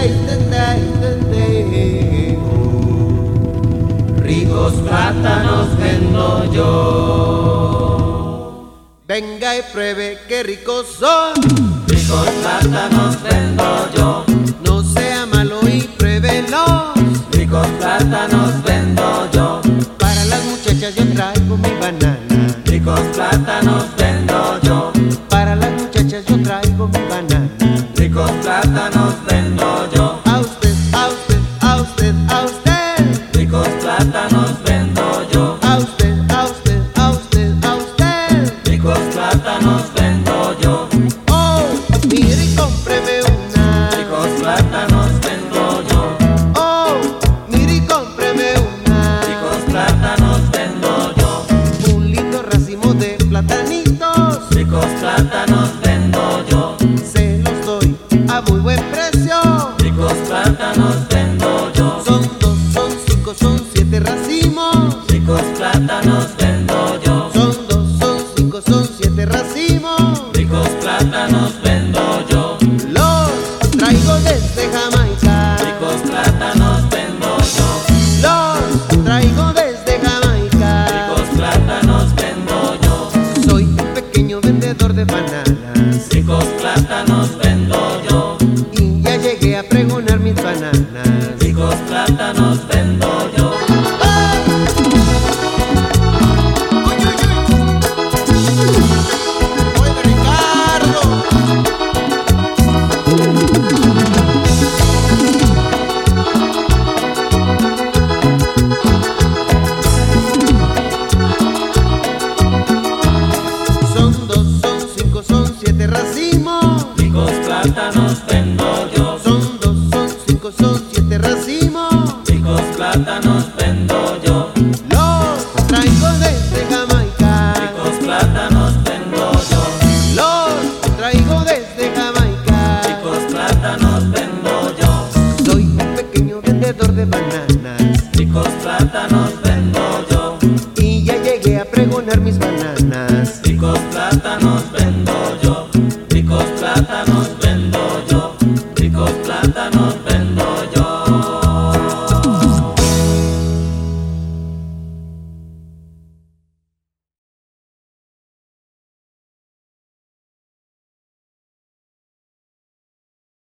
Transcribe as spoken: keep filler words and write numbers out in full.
intenta, intenta. Ricos plátanos vendo yo. Venga y pruebe qué ricos son. Ricos plátanos vendo yo. No sea malo y pruébelos. Ricos plátanos vendo yo. Para las muchachas yo traigo mi banana. Ricos plátanos vendo yo. Para las muchachas yo traigo mi banana. Ricos plátanos vendo yo. A usted, a usted, a usted, a usted. Ricos plátanos vendo yo. A usted, a usted, a usted, a usted. Ricos plátanos vendo yo. Oh, mire y cómpreme una. Ricos plátanos vendo yo. Oh, mire y cómpreme una. Ricos plátanos vendo yo. Un lindo racimo de platanitos. Ricos plátanos vendo yo. Se los doy a muy buen precio. Ricos plátanos vendo yo. Son dos, son cinco, son siete racimos. Ricos plátanos vendo yo. Son dos, son cinco, son siete racimos. Ricos plátanos vendo yo. Los traigo desde Jamaica. Ricos plátanos vendo yo. Los traigo desde Jamaica. Ricos plátanos vendo yo. Soy un pequeño vendedor de bananas. Ricos plátanos vendo yo. Y ya llegué a pregonar mis bananas. Ricos plátanos vendo yo. Oiga, Ricardo. Son dos, son cinco, son siete racimos. Ricos plátanos vendo